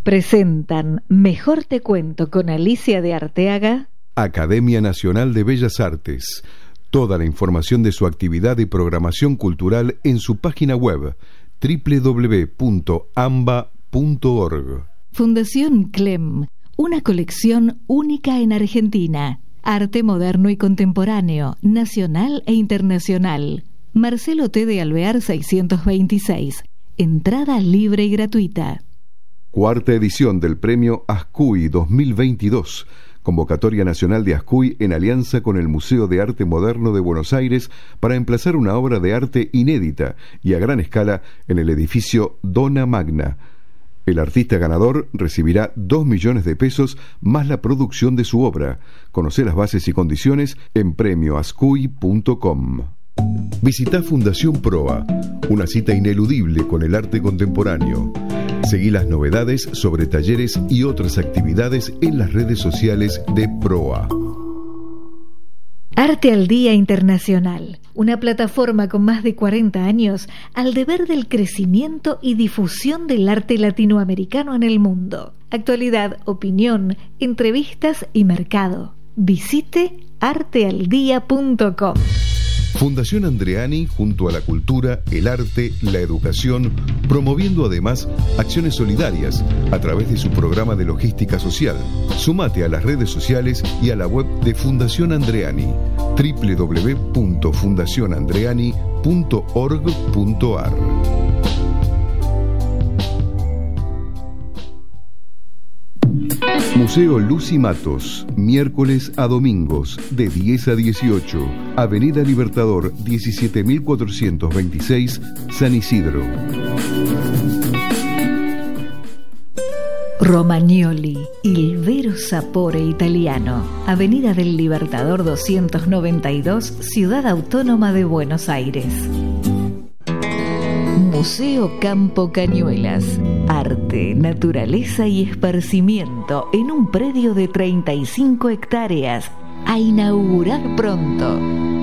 Presentan Mejor te cuento con Alicia de Arteaga. Academia Nacional de Bellas Artes. Toda la información de su actividad y programación cultural en su página web www.amba.org. Fundación CLEM, una colección única en Argentina. Arte moderno y contemporáneo, nacional e internacional. Marcelo T. de Alvear 626. Entrada libre y gratuita. Cuarta edición del Premio Ascuy 2022. Convocatoria Nacional de Ascuy en alianza con el Museo de Arte Moderno de Buenos Aires para emplazar una obra de arte inédita y a gran escala en el edificio Dona Magna. El artista ganador recibirá 2 millones de pesos más la producción de su obra. Conoce las bases y condiciones en premioascuy.com. Visita Fundación Proa, una cita ineludible con el arte contemporáneo. Seguí las novedades sobre talleres y otras actividades en las redes sociales de Proa. Arte al Día Internacional, una plataforma con más de 40 años al deber del crecimiento y difusión del arte latinoamericano en el mundo. Actualidad, opinión, entrevistas y mercado. Visite artealdía.com. Fundación Andreani, junto a la cultura, el arte, la educación, promoviendo además acciones solidarias a través de su programa de logística social. Sumate a las redes sociales y a la web de Fundación Andreani, www.fundacionandreani.org.ar. Museo Lucy Matos, miércoles a domingos, de 10 a 18, Avenida Libertador 17426, San Isidro. Romagnoli, il vero sapore italiano, Avenida del Libertador 292, Ciudad Autónoma de Buenos Aires. Museo Campo Cañuelas, arte, naturaleza y esparcimiento en un predio de 35 hectáreas, a inaugurar pronto.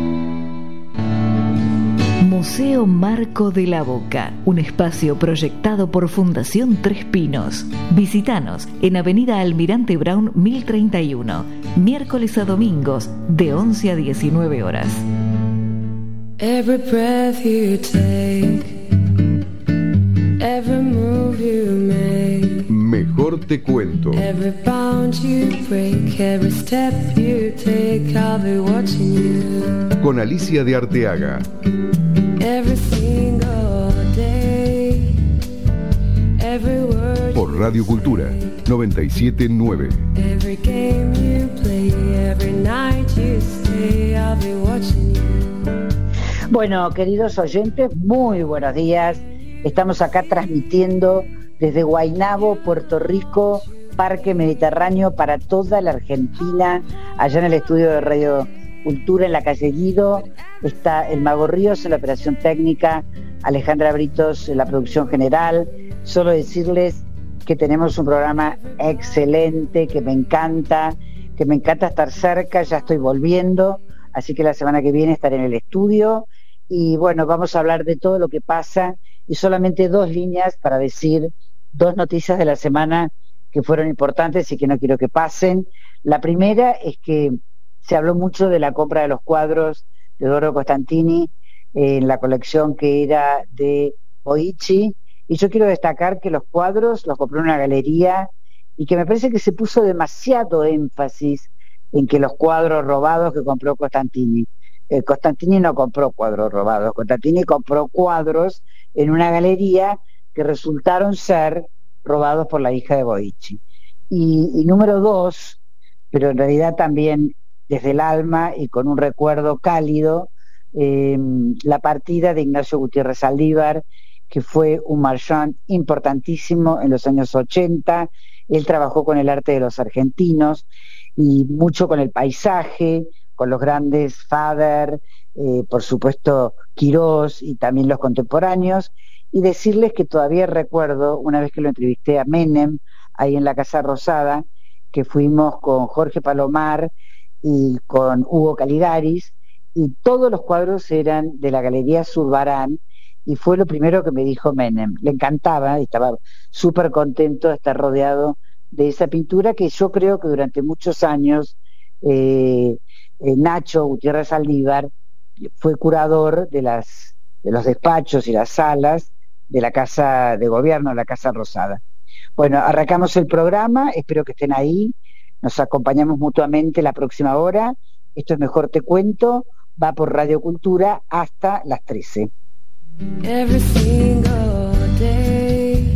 Museo Marco de la Boca, un espacio proyectado por Fundación Tres Pinos. Visítanos en Avenida Almirante Brown 1031, miércoles a domingos de 11 a 19 horas. Every breath you take, every move you make, Mejor te cuento. every bound you break, every step you take, I'll be watching you. Con Alicia de Arteaga. Every single day, every word Por Radio Cultura 979. every game you play, every night you stay, I'll be watching you. Bueno, queridos oyentes, muy buenos días. Estamos acá transmitiendo desde Guaynabo, Puerto Rico, Parque Mediterráneo para toda la Argentina. Allá en el estudio de Radio Cultura, en la calle Guido, está el Mago Ríos en la operación técnica, Alejandra Britos en la producción general. Solo decirles que tenemos un programa excelente, que me encanta estar cerca. Ya estoy volviendo, así que la semana que viene estaré en el estudio. Y bueno, vamos a hablar de todo lo que pasa y solamente 2 líneas para decir 2 noticias de la semana que fueron importantes y que no quiero que pasen. La primera es que se habló mucho de la compra de los cuadros de Doro Costantini en la colección que era de Boichi, y yo quiero destacar que los cuadros los compró en una galería y que me parece que se puso demasiado énfasis en que los cuadros robados que compró Costantini. Costantini no compró cuadros robados, Costantini compró cuadros en una galería que resultaron ser robados por la hija de Boichi. Y número 2, pero en realidad también desde el alma y con un recuerdo cálido, la partida de Ignacio Gutiérrez Saldívar, que fue un marchand importantísimo en los años 80. Él trabajó con el arte de los argentinos y mucho con el paisaje, con los grandes Fader, por supuesto Quirós y también los contemporáneos. Y decirles que todavía recuerdo, una vez que lo entrevisté a Menem, ahí en la Casa Rosada, que fuimos con Jorge Palomar y con Hugo Caligaris, y todos los cuadros eran de la Galería Zurbarán, y fue lo primero que me dijo Menem. Le encantaba, estaba súper contento de estar rodeado de esa pintura que yo creo que durante muchos años Nacho Gutiérrez Aldívar fue curador de los despachos y las salas de la Casa de Gobierno, la Casa Rosada. Bueno, arrancamos el programa, espero que estén ahí, nos acompañamos mutuamente la próxima hora. Esto es Mejor Te Cuento, va por Radio Cultura hasta las 13. Every single day,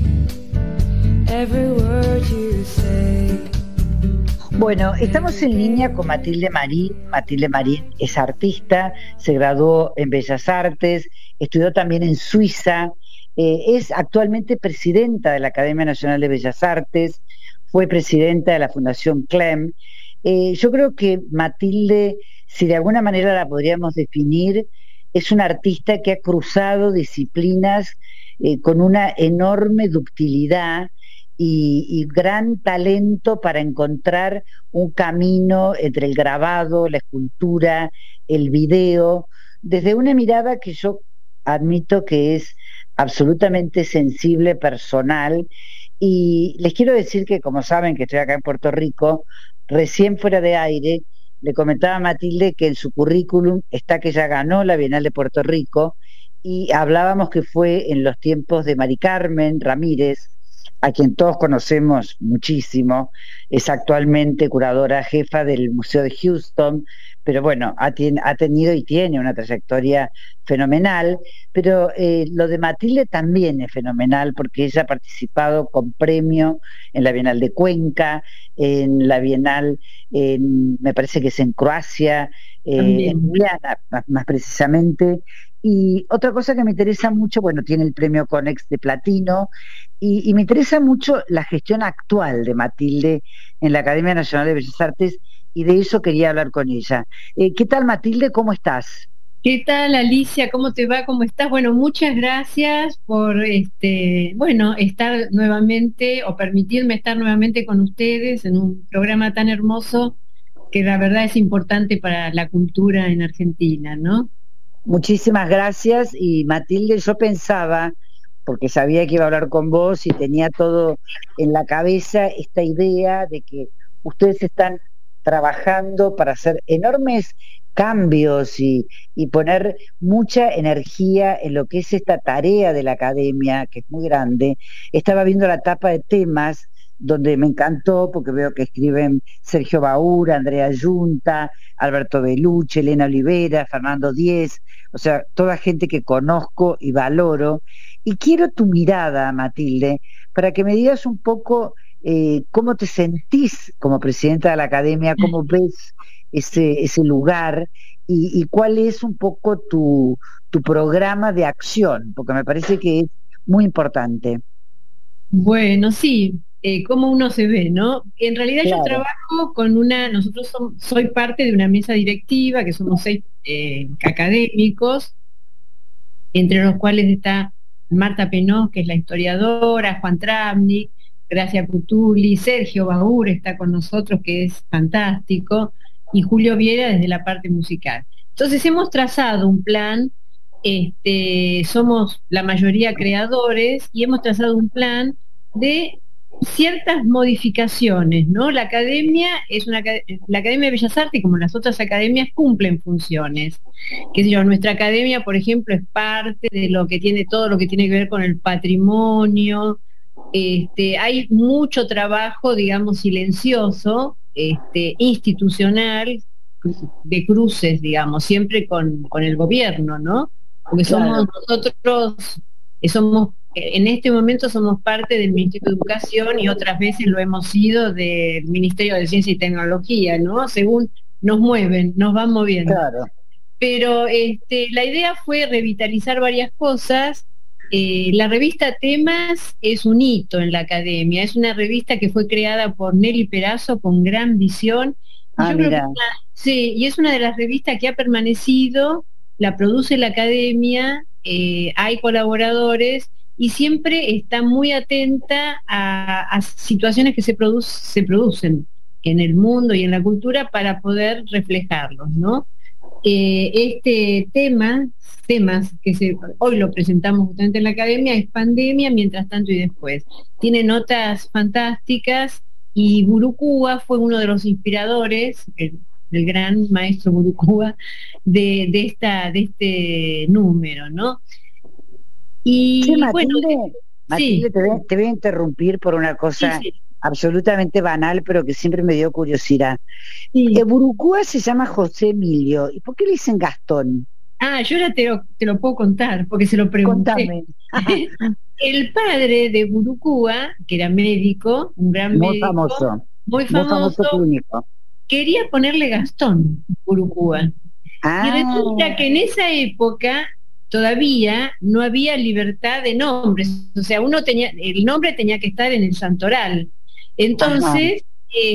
every word you say. Bueno, estamos en línea con Matilde Marín. Matilde Marín es artista, se graduó en Bellas Artes, estudió también en Suiza, es actualmente presidenta de la Academia Nacional de Bellas Artes, fue presidenta de la Fundación Clem. Yo creo que Matilde, si de alguna manera la podríamos definir, es una artista que ha cruzado disciplinas con una enorme ductilidad y gran talento para encontrar un camino entre el grabado, la escultura, el video, desde una mirada que yo admito que es absolutamente sensible, personal. Y les quiero decir que, como saben que estoy acá en Puerto Rico, recién fuera de aire, le comentaba a Matilde que en su currículum está que ella ganó la Bienal de Puerto Rico, y hablábamos que fue en los tiempos de Mari Carmen Ramírez, a quien todos conocemos muchísimo, es actualmente curadora jefa del Museo de Houston, pero bueno, ha tenido y tiene una trayectoria fenomenal, pero lo de Matilde también es fenomenal, porque ella ha participado con premio en la Bienal de Cuenca, en la Bienal, me parece que es en Croacia, en Ljubljana, más precisamente. Y otra cosa que me interesa mucho, bueno, tiene el premio Conex de Platino, y me interesa mucho la gestión actual de Matilde en la Academia Nacional de Bellas Artes, y de eso quería hablar con ella. ¿Qué tal, Matilde? ¿Cómo estás? ¿Qué tal, Alicia? ¿Cómo te va? ¿Cómo estás? Bueno, muchas gracias por estar nuevamente, o permitirme estar nuevamente con ustedes en un programa tan hermoso que la verdad es importante para la cultura en Argentina, ¿no? Muchísimas gracias. Y Matilde, yo pensaba, porque sabía que iba a hablar con vos y tenía todo en la cabeza, esta idea de que ustedes están trabajando para hacer enormes cambios y poner mucha energía en lo que es esta tarea de la academia, que es muy grande. Estaba viendo la tapa de Temas, donde me encantó, porque veo que escriben Sergio Baura, Andrea Yunta, Alberto Belucci, Elena Olivera, Fernando Díez, o sea, toda gente que conozco y valoro. Y quiero tu mirada, Matilde, para que me digas un poco cómo te sentís como presidenta de la academia, cómo ves ese lugar, y cuál es un poco tu programa de acción, porque me parece que es muy importante. Bueno, sí, cómo uno se ve, ¿no? En realidad Claro. Yo trabajo con soy parte de una mesa directiva, que somos 6 académicos, entre los cuales está Marta Penós, que es la historiadora, Juan Travnik, Gracia Cutuli, Sergio Baur está con nosotros, que es fantástico, y Julio Viera desde la parte musical. Entonces hemos trazado un plan, somos la mayoría creadores, y hemos trazado un plan de ciertas modificaciones, ¿no? La Academia la Academia de Bellas Artes, como las otras academias, cumplen funciones. Qué sé yo, nuestra academia, por ejemplo, es parte de lo que tiene todo lo que tiene que ver con el patrimonio. Hay mucho trabajo, digamos, silencioso, institucional, de cruces, digamos, siempre con el gobierno, ¿no? Porque Claro. en este momento somos parte del Ministerio de Educación, y otras veces lo hemos sido del Ministerio de Ciencia y Tecnología, ¿no? Según nos mueven, nos van moviendo. Claro. Pero la idea fue revitalizar varias cosas. La revista Temas es un hito en la academia, es una revista que fue creada por Nelly Perazo con gran visión. Y yo creo que sí, y es una de las revistas que ha permanecido, la produce la academia, hay colaboradores, y siempre está muy atenta a situaciones que se producen en el mundo y en la cultura para poder reflejarlos, ¿no? este temas que hoy lo presentamos justamente en la academia, es Pandemia, Mientras tanto y después. Tiene notas fantásticas y Burucúa fue uno de los inspiradores, el gran maestro Burucúa, de este número, ¿no? Y sí, Matilde, bueno, Matilde, sí. te voy a interrumpir por una cosa Sí. absolutamente banal, pero que siempre me dio curiosidad. Sí. Burucúa se llama José Emilio. ¿Y por qué le dicen Gastón? Yo ahora te lo puedo contar, porque se lo pregunté. Contame. El padre de Burucúa, que era médico, un gran Muy médico, famoso. muy Muy famoso famoso, clínico. quería ponerle Gastón Burucúa. Y resulta que en esa época todavía no había libertad de nombres, o sea, el nombre tenía que estar en el santoral. Entonces,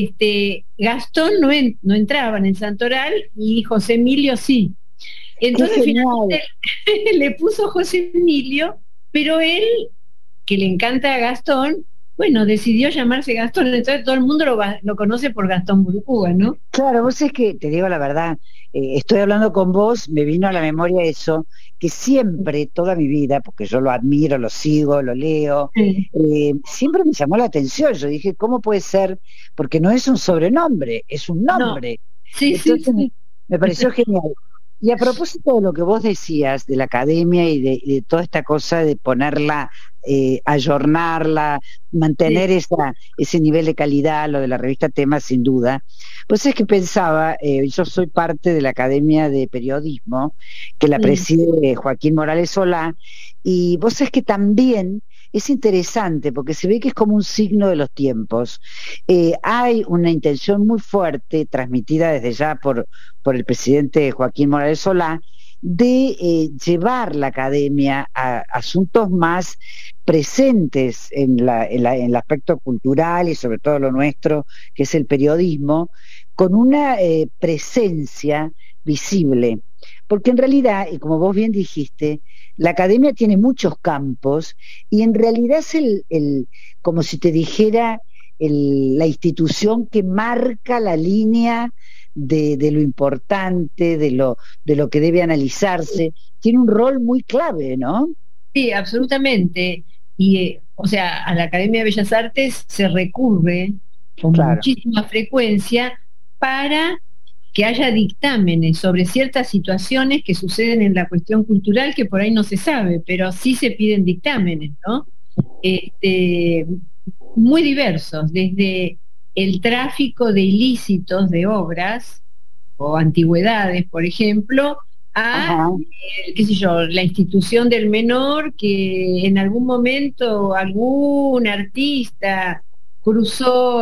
Gastón no entraba en el santoral y José Emilio sí. Entonces finalmente le puso José Emilio, pero él, que le encanta a Gastón, bueno, decidió llamarse Gastón, entonces todo el mundo lo conoce por Gastón Burucúa, ¿no? Claro, vos es que, te digo la verdad, estoy hablando con vos, me vino a la memoria eso, que siempre, toda mi vida, porque yo lo admiro, lo sigo, lo leo, siempre me llamó la atención. Yo dije, ¿cómo puede ser? Porque no es un sobrenombre, es un nombre. No. Sí, entonces, sí. me pareció genial. Y a propósito de lo que vos decías de la academia y de toda esta cosa de ponerla, ayornarla, mantener ese nivel de calidad, lo de la revista Tema, sin duda, pues es que pensaba, yo soy parte de la Academia de Periodismo, que la preside Joaquín Morales Solá, y vos sabés que también es interesante porque se ve que es como un signo de los tiempos. Hay una intención muy fuerte, transmitida desde ya por el presidente Joaquín Morales Solá, de llevar la academia a asuntos más presentes en el aspecto cultural y sobre todo lo nuestro, que es el periodismo, con una presencia visible. Porque en realidad, y como vos bien dijiste, la academia tiene muchos campos y en realidad es como si te dijera, la institución que marca la línea de lo importante, de lo que debe analizarse. Tiene un rol muy clave, ¿no? Sí, absolutamente. Y, o sea, a la Academia de Bellas Artes se recurre con muchísima frecuencia para que haya dictámenes sobre ciertas situaciones que suceden en la cuestión cultural que por ahí no se sabe, pero sí se piden dictámenes, ¿no? Muy diversos, desde el tráfico de ilícitos de obras o antigüedades, por ejemplo, a, qué sé yo, la institución del menor, que en algún momento algún artista cruzó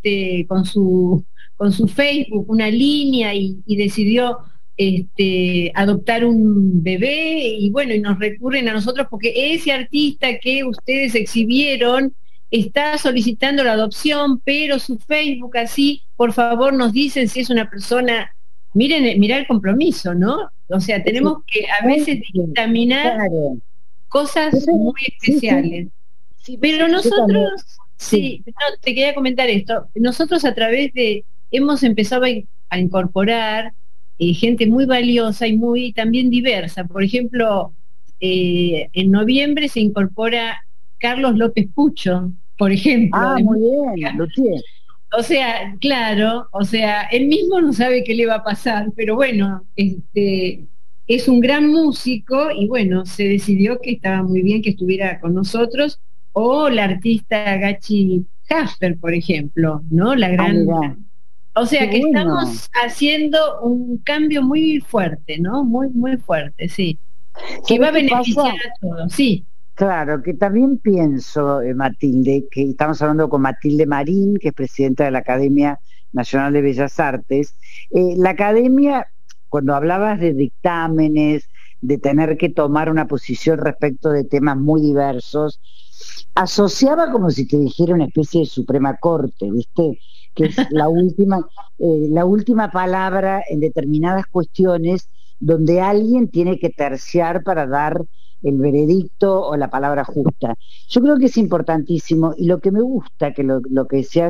con su Facebook una línea y decidió adoptar un bebé, y bueno, y nos recurren a nosotros porque ese artista que ustedes exhibieron está solicitando la adopción, pero su Facebook así, por favor nos dicen si es una persona. Mirá el compromiso, ¿no? O sea, tenemos que a veces dictaminar cosas muy especiales. Sí, pero nosotros, no, te quería comentar esto, nosotros a través hemos empezado a incorporar gente muy valiosa y muy también diversa. Por ejemplo, en noviembre se incorpora Carlos López Pucho, por ejemplo. Muy bien, Lutier. O sea, claro, o sea, él mismo no sabe qué le va a pasar, pero bueno, es un gran músico y bueno, se decidió que estaba muy bien que estuviera con nosotros, o la artista Gachi Jasper, por ejemplo, ¿no? La gran... o sea, que estamos haciendo un cambio muy fuerte, ¿no? Muy, muy fuerte, sí. Que va a beneficiar a todos, sí. Claro, que también pienso, Matilde, que estamos hablando con Matilde Marín, que es presidenta de la Academia Nacional de Bellas Artes. La Academia, cuando hablabas de dictámenes, de tener que tomar una posición respecto de temas muy diversos, asociaba como si te dijera una especie de Suprema Corte, ¿viste? Que es la última palabra en determinadas cuestiones donde alguien tiene que terciar para dar el veredicto o la palabra justa. Yo creo que es importantísimo, y lo que me gusta, que lo que decías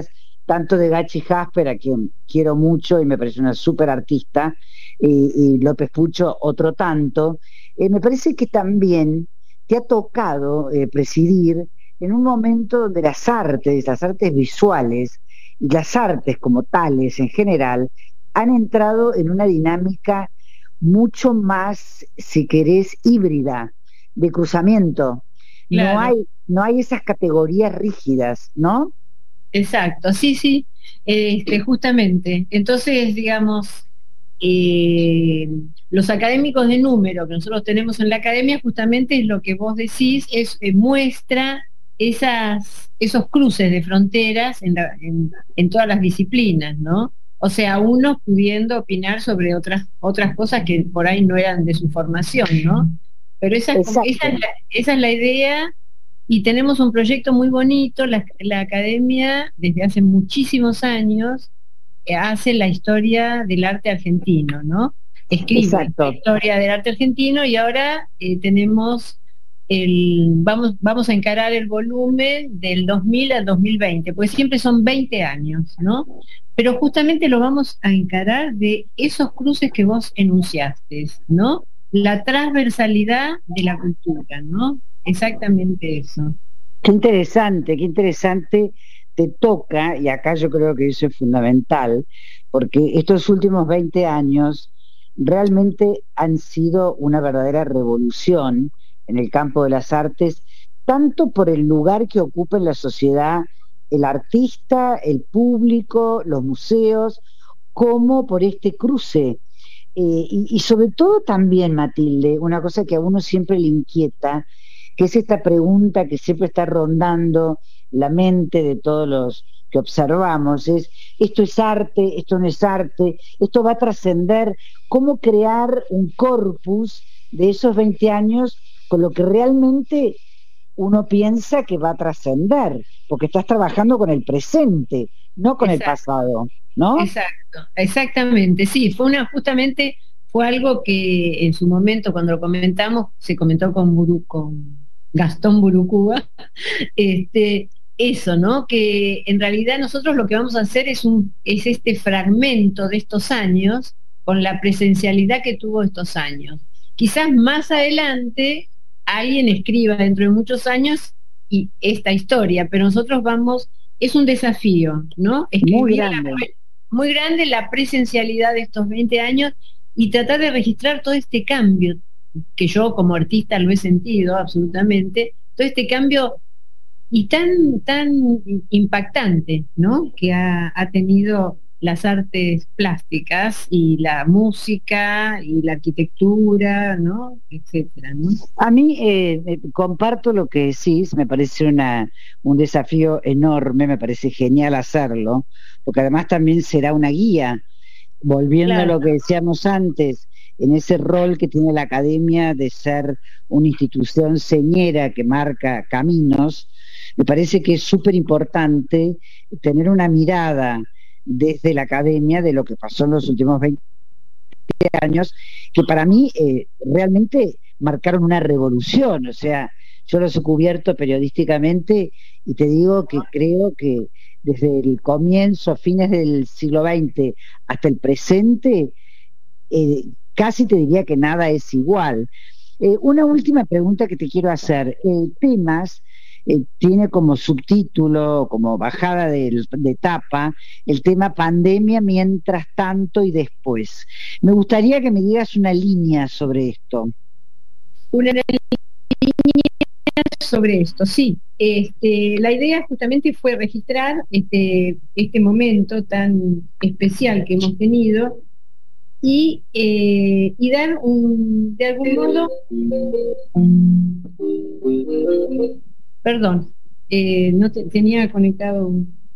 tanto de Gachi Jasper, a quien quiero mucho y me parece una súper artista, y López Pucho otro tanto, me parece que también te ha tocado presidir en un momento donde las artes visuales y las artes como tales en general han entrado en una dinámica mucho más, si querés, híbrida, de cruzamiento. Claro. No hay esas categorías rígidas, ¿no? Exacto, sí, justamente. Entonces, digamos, los académicos de número que nosotros tenemos en la academia, justamente es lo que vos decís, muestra esos cruces de fronteras en todas las disciplinas, ¿no? O sea, unos pudiendo opinar sobre otras cosas que por ahí no eran de su formación, ¿no? Pero esa es la idea. Y tenemos un proyecto muy bonito, la academia desde hace muchísimos años hace la historia del arte argentino, ¿no? Escribe la historia del arte argentino y ahora tenemos vamos a encarar el volumen del 2000 al 2020, pues siempre son 20 años, ¿no? Pero justamente lo vamos a encarar de esos cruces que vos enunciaste, ¿no? La transversalidad de la cultura, ¿no? Exactamente eso. Qué interesante te toca, y acá yo creo que eso es fundamental, porque estos últimos 20 años realmente han sido una verdadera revolución en el campo de las artes, tanto por el lugar que ocupa en la sociedad el artista, el público, los museos, como por este cruce. Y sobre todo también, Matilde, una cosa que a uno siempre le inquieta, que es esta pregunta que siempre está rondando la mente de todos los que observamos, es: ¿esto es arte? ¿Esto no es arte? ¿Esto va a trascender? ¿Cómo crear un corpus de esos 20 años con lo que realmente uno piensa que va a trascender? Porque estás trabajando con el presente, no con el pasado, ¿no? Exacto, exactamente, sí, justamente fue algo que en su momento, cuando lo comentamos, se comentó con Gastón Burucúa, eso, ¿no? Que en realidad nosotros lo que vamos a hacer es este fragmento de estos años con la presencialidad que tuvo estos años. Quizás más adelante alguien escriba dentro de muchos años y esta historia, pero nosotros es un desafío, ¿no? Muy grande la presencialidad de estos 20 años y tratar de registrar todo este cambio que yo como artista lo he sentido absolutamente, todo este cambio y tan impactante, ¿no? Que ha tenido las artes plásticas y la música y la arquitectura, ¿no? Etcétera, ¿no? A mí comparto lo que decís, me parece un desafío enorme, me parece genial hacerlo, porque además también será una guía, volviendo a lo que decíamos antes, en ese rol que tiene la academia de ser una institución señera que marca caminos. Me parece que es súper importante tener una mirada desde la academia de lo que pasó en los últimos 20 años, que para mí realmente marcaron una revolución. O sea, yo los he cubierto periodísticamente y te digo que creo que desde el comienzo, fines del siglo XX hasta el presente, casi te diría que nada es igual. Una última pregunta que te quiero hacer. Temas tiene como subtítulo, como bajada de etapa, el tema pandemia, mientras tanto y después. Me gustaría que me digas una línea sobre esto. Una línea sobre esto, sí. La idea justamente fue registrar este momento tan especial que hemos tenido y dar de algún modo, perdón, no tenía conectado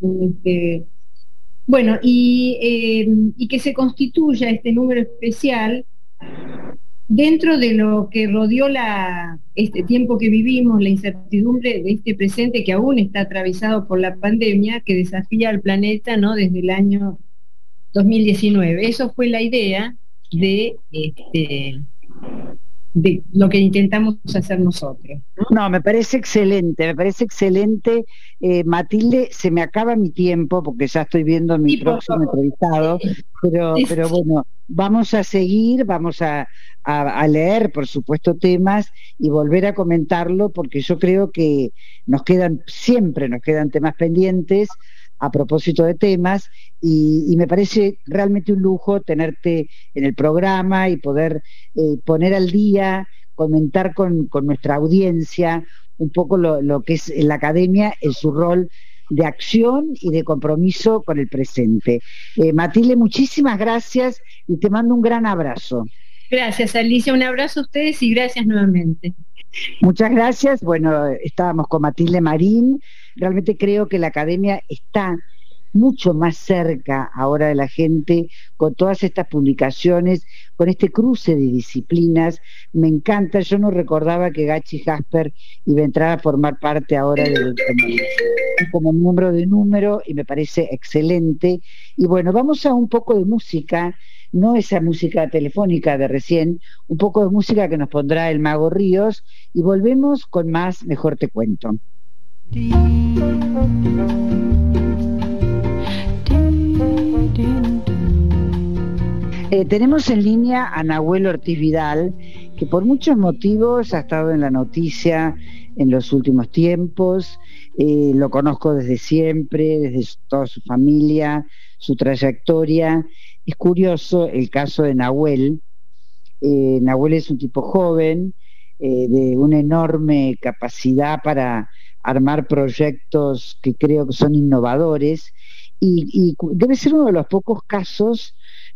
bueno, y que se constituya este número especial dentro de lo que rodeó este tiempo que vivimos, la incertidumbre de este presente que aún está atravesado por la pandemia, que desafía al planeta, ¿no? Desde el año 2019. Eso fue la idea de de lo que intentamos hacer nosotros, ¿no? No, me parece excelente. Matilde, se me acaba mi tiempo porque ya estoy viendo mi próximo entrevistado, pero bueno, vamos a seguir, vamos a leer, por supuesto, temas y volver a comentarlo, porque yo creo que siempre nos quedan temas pendientes a propósito de temas, y me parece realmente un lujo tenerte en el programa y poder poner al día, comentar con nuestra audiencia un poco lo que es la academia en su rol de acción y de compromiso con el presente. Matilde, muchísimas gracias y te mando un gran abrazo. Gracias, Alicia, un abrazo a ustedes y gracias nuevamente. Muchas gracias. Bueno, estábamos con Matilde Marín. Realmente creo que la academia está mucho más cerca ahora de la gente con todas estas publicaciones, con este cruce de disciplinas. Me encanta. Yo no recordaba que Gachi Jasper iba a entrar a formar parte ahora como miembro de Número, y me parece excelente. Y bueno, vamos a un poco de música, no esa música telefónica de recién, un poco de música que nos pondrá el Mago Ríos, y volvemos con más Mejor Te Cuento. Tenemos en línea a Nahuel Ortiz Vidal, que por muchos motivos ha estado en la noticia en los últimos tiempos. Lo conozco desde siempre, desde toda su familia, su trayectoria. Es curioso el caso de Nahuel. Nahuel es un tipo joven, de una enorme capacidad para armar proyectos que creo que son innovadores, y debe ser uno de los pocos casos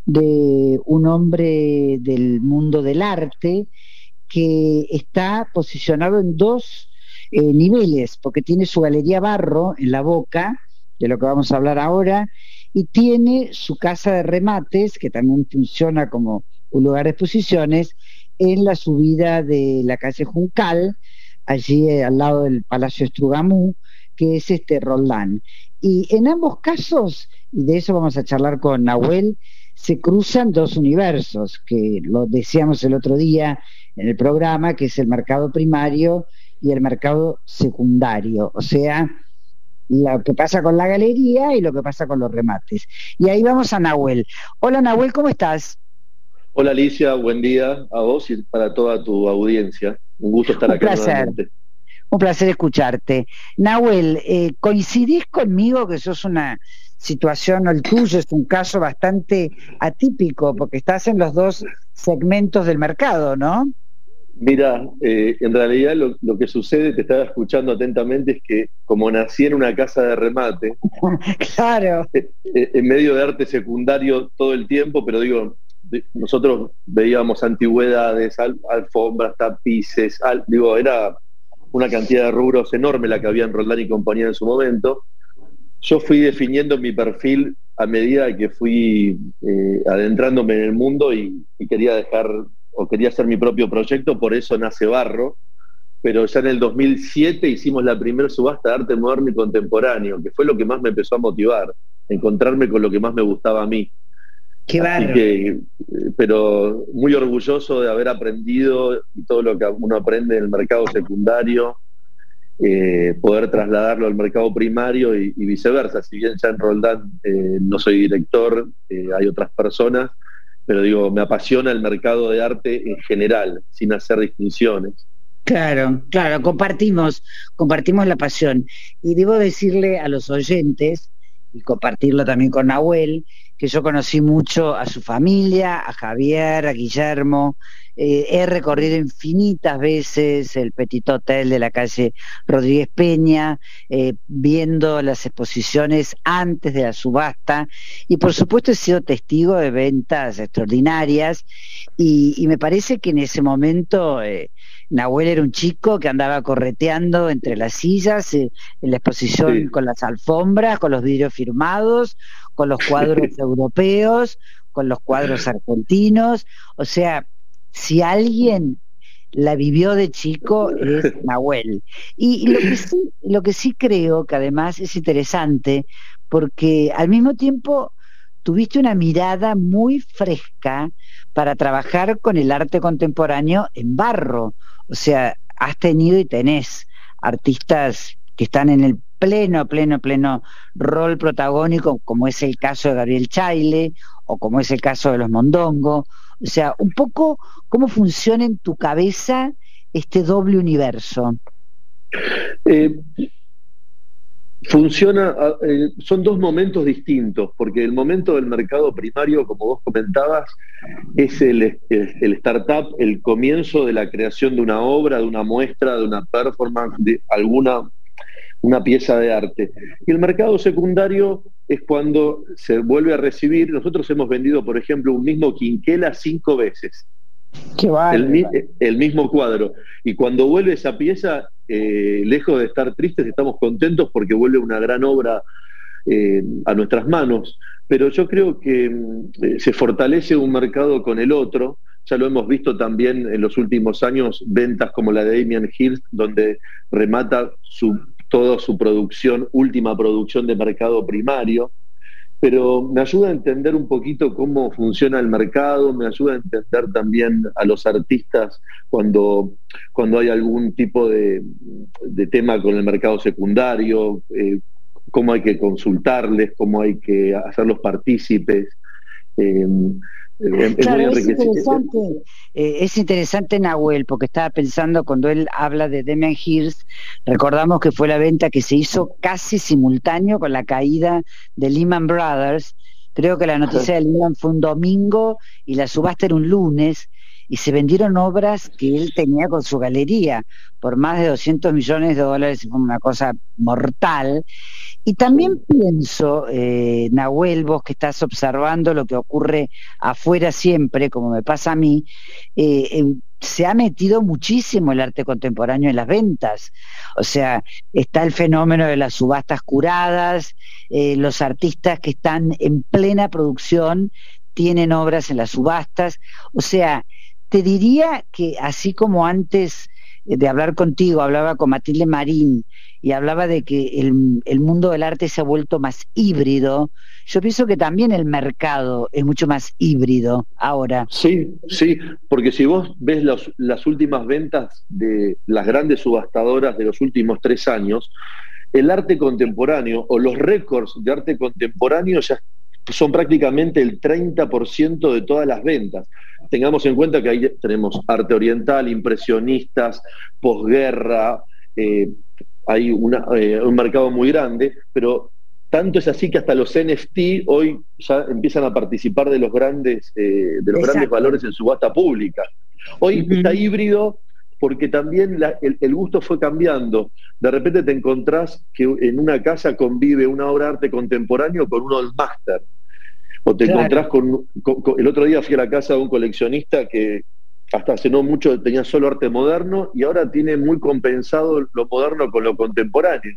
de un hombre del mundo del arte que está posicionado en dos niveles, porque tiene su galería Barro en La Boca, de lo que vamos a hablar ahora, y tiene su casa de remates, que también funciona como un lugar de exposiciones, en la subida de la calle Juncal, allí al lado del Palacio Estrugamú, que es Roldán. Y en ambos casos, y de eso vamos a charlar con Nahuel, se cruzan dos universos, que lo decíamos el otro día en el programa, que es el mercado primario y el mercado secundario, o sea, lo que pasa con la galería y lo que pasa con los remates. Y ahí vamos a Nahuel. Hola Nahuel, ¿cómo estás? Hola Alicia, buen día a vos y para toda tu audiencia. Un gusto estar acá nuevamente. Un placer escucharte. Nahuel, ¿coincidís conmigo que sos una situación, o el tuyo es un caso bastante atípico, porque estás en los dos segmentos del mercado, ¿no? Mira, en realidad lo que sucede, te estaba escuchando atentamente, es que como nací en una casa de remate, claro, en medio de arte secundario todo el tiempo, pero digo, nosotros veíamos antigüedades, alfombras, tapices, era una cantidad de rubros enorme la que había en Roldán y compañía en su momento. Yo fui definiendo mi perfil a medida que fui adentrándome en el mundo y quería hacer mi propio proyecto, por eso nace Barro, pero ya en el 2007 hicimos la primera subasta de arte moderno y contemporáneo, que fue lo que más me empezó a motivar, encontrarme con lo que más me gustaba a mí. Qué bárbaro. Pero muy orgulloso de haber aprendido y todo lo que uno aprende en el mercado secundario, poder trasladarlo al mercado primario y viceversa. Si bien ya en Roldán no soy director, hay otras personas, pero digo, me apasiona el mercado de arte en general, sin hacer distinciones. Claro, compartimos la pasión. Y debo decirle a los oyentes, y compartirlo también con Nahuel, que yo conocí mucho a su familia, a Javier, a Guillermo. He recorrido infinitas veces el Petit Hotel de la calle Rodríguez Peña, viendo las exposiciones antes de la subasta, y por supuesto he sido testigo de ventas extraordinarias, y me parece que en ese momento Nahuel era un chico que andaba correteando entre las sillas, en la exposición, sí, con las alfombras, con los vidrios firmados, con los cuadros europeos, con los cuadros argentinos. O sea, si alguien la vivió de chico es Nahuel. Y lo que sí creo que además es interesante, porque al mismo tiempo tuviste una mirada muy fresca para trabajar con el arte contemporáneo en barro. O sea, has tenido y tenés artistas que están en el pleno rol protagónico, como es el caso de Gabriel Chaile o como es el caso de los Mondongo. O sea, un poco cómo funciona en tu cabeza este doble universo. Funciona, son dos momentos distintos, porque el momento del mercado primario, como vos comentabas, es el startup, el comienzo de la creación de una obra, de una muestra, de una performance, de una pieza de arte. Y el mercado secundario es cuando se vuelve a recibir. Nosotros hemos vendido, por ejemplo, un mismo Quinquela 5 veces. Qué vale. El mismo cuadro. Y cuando vuelve esa pieza, lejos de estar tristes, estamos contentos porque vuelve una gran obra a nuestras manos. Pero yo creo que se fortalece un mercado con el otro. Ya lo hemos visto también en los últimos años, ventas como la de Damien Hirst, donde remata toda su producción, última producción de mercado primario. Pero me ayuda a entender un poquito cómo funciona el mercado, me ayuda a entender también a los artistas cuando hay algún tipo de tema con el mercado secundario, cómo hay que consultarles, cómo hay que hacerlos partícipes. Claro, es interesante Nahuel, porque estaba pensando cuando él habla de Damien Hirst, recordamos que fue la venta que se hizo casi simultáneo con la caída de Lehman Brothers. Creo que la noticia de Lehman fue un domingo y la subasta era un lunes, y se vendieron obras que él tenía con su galería por más de $200 millones, fue una cosa mortal. Y también pienso, Nahuel, vos que estás observando lo que ocurre afuera siempre, como me pasa a mí, se ha metido muchísimo el arte contemporáneo en las ventas. O sea, está el fenómeno de las subastas curadas, los artistas que están en plena producción tienen obras en las subastas. O sea, te diría que así como antes de hablar contigo, hablaba con Matilde Marín y hablaba de que el mundo del arte se ha vuelto más híbrido, yo pienso que también el mercado es mucho más híbrido ahora. Sí, porque si vos ves las últimas ventas de las grandes subastadoras de los últimos 3 años, el arte contemporáneo o los récords de arte contemporáneo ya son prácticamente el 30% de todas las ventas. Tengamos en cuenta que ahí tenemos arte oriental, impresionistas, posguerra, hay un mercado muy grande, pero tanto es así que hasta los NFT hoy ya empiezan a participar de los grandes valores en subasta pública. Hoy está híbrido porque también el gusto fue cambiando. De repente te encontrás que en una casa convive una obra de arte contemporáneo con un old master. O te encontrás con el otro día fui a la casa de un coleccionista que hasta hace no mucho tenía solo arte moderno y ahora tiene muy compensado lo moderno con lo contemporáneo.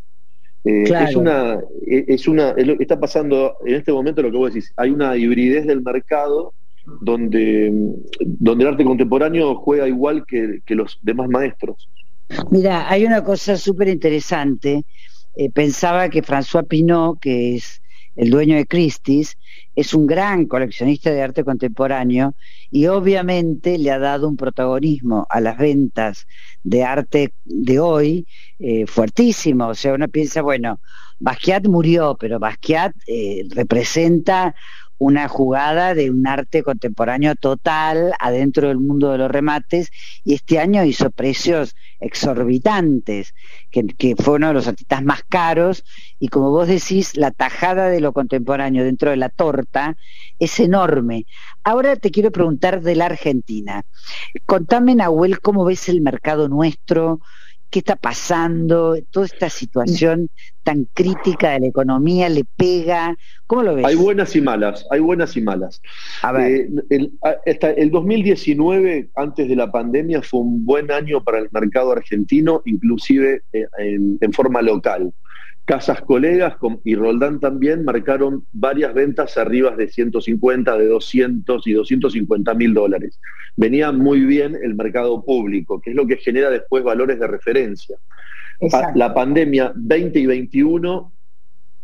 Está pasando en este momento lo que vos decís, hay una hibridez del mercado donde el arte contemporáneo juega igual que los demás maestros. Mira, hay una cosa súper interesante. Pensaba que François Pinault, que es el dueño de Christie's, es un gran coleccionista de arte contemporáneo y obviamente le ha dado un protagonismo a las ventas de arte de hoy fuertísimo. O sea, uno piensa, bueno, Basquiat murió, pero Basquiat representa una jugada de un arte contemporáneo total adentro del mundo de los remates, y este año hizo precios exorbitantes, que fue uno de los artistas más caros, y como vos decís, la tajada de lo contemporáneo dentro de la torta es enorme. Ahora te quiero preguntar de la Argentina. Contame, Nahuel, ¿cómo ves el mercado nuestro? ¿Qué está pasando? Toda esta situación tan crítica de la economía le pega. ¿Cómo lo ves? Hay buenas y malas. A ver. El 2019, antes de la pandemia, fue un buen año para el mercado argentino, inclusive en forma local. Casas Colegas y Roldán también marcaron varias ventas arriba de 150, de 200 y $250.000. Venía muy bien el mercado público, que es lo que genera después valores de referencia. Exacto. La pandemia 20 y 21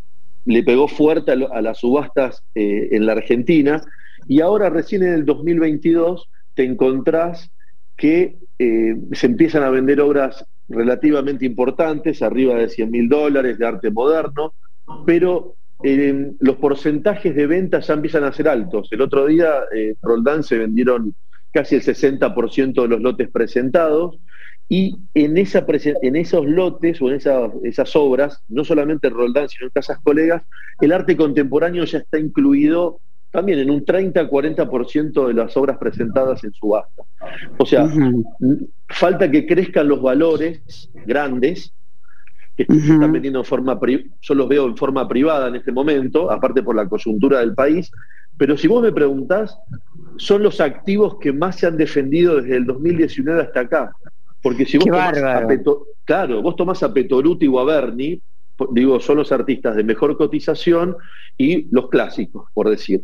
le pegó fuerte a las subastas en la Argentina, y ahora recién en el 2022 te encontrás que se empiezan a vender obras relativamente importantes, arriba de $100.000 de arte moderno, pero los porcentajes de ventas ya empiezan a ser altos. El otro día Roldán se vendieron casi el 60% de los lotes presentados, y en esos lotes o en esas obras, no solamente en Roldán, sino en casas colegas, el arte contemporáneo ya está incluido también en un 30-40% de las obras presentadas en subasta. O sea, falta que crezcan los valores grandes, que se están vendiendo en forma yo los veo en forma privada en este momento, aparte por la coyuntura del país, pero si vos me preguntás, son los activos que más se han defendido desde el 2019 hasta acá. Porque si vos vos tomás a Petoruti o a Berni, digo, son los artistas de mejor cotización y los clásicos, por decir.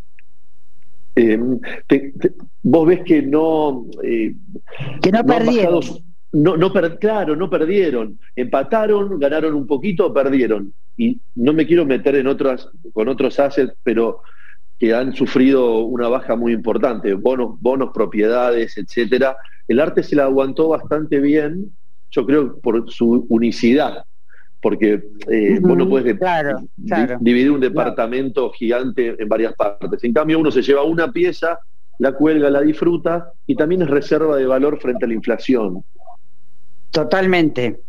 Vos ves que no perdieron. No perdieron. Empataron, ganaron un poquito, perdieron. Y no me quiero meter con otros assets, pero que han sufrido una baja muy importante, bonos, propiedades, etcétera. El arte se la aguantó bastante bien, yo creo, por su unicidad, porque vos no podés dividir un departamento gigante en varias partes. En cambio, uno se lleva una pieza, la cuelga, la disfruta, y también es reserva de valor frente a la inflación. Totalmente.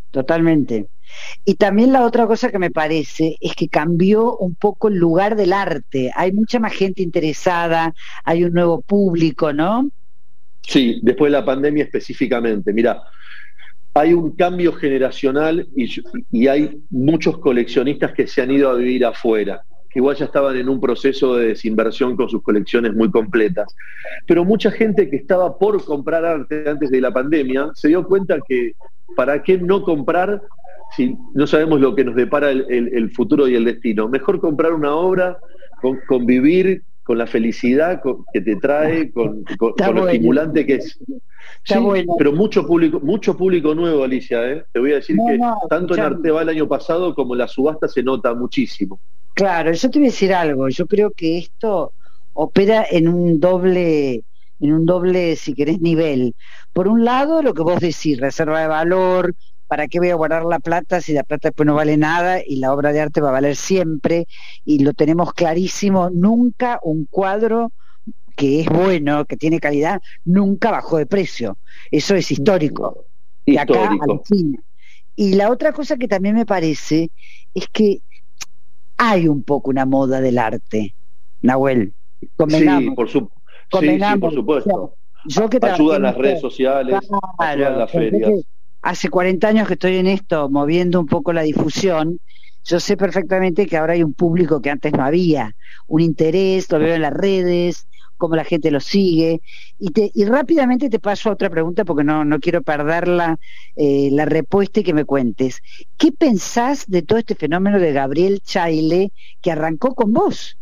Y también la otra cosa que me parece es que cambió un poco el lugar del arte. Hay mucha más gente interesada, hay un nuevo público, ¿no? Sí, después de la pandemia específicamente. Mira, hay un cambio generacional y hay muchos coleccionistas que se han ido a vivir afuera, que igual ya estaban en un proceso de desinversión con sus colecciones muy completas. Pero mucha gente que estaba por comprar arte antes de la pandemia se dio cuenta que ¿para qué no comprar si no sabemos lo que nos depara el futuro y el destino? Mejor comprar una obra, convivir con la felicidad que te trae, con lo estimulante que es. Sí, pero mucho público nuevo, Alicia, Te voy a decir tanto en Arteba el año pasado como en la subasta se nota muchísimo. Claro, yo te voy a decir algo. Yo creo que esto opera en un doble, si querés, nivel. Por un lado, lo que vos decís, reserva de valor. ¿Para qué voy a guardar la plata si la plata después no vale nada y la obra de arte va a valer siempre? Y lo tenemos clarísimo, nunca un cuadro que es bueno, que tiene calidad, nunca bajó de precio. Eso es histórico. De acá a la China. Y la otra cosa que también me parece es que hay un poco una moda del arte, Nahuel. Sí, por supuesto. Yo que ayudan las redes sociales, ayudan las ferias. Hace 40 años que estoy en esto, moviendo un poco la difusión, yo sé perfectamente que ahora hay un público que antes no había, un interés, lo veo en las redes, cómo la gente lo sigue, y rápidamente te paso a otra pregunta porque no quiero perderla, la respuesta y que me cuentes. ¿Qué pensás de todo este fenómeno de Gabriel Chailey que arrancó con vos?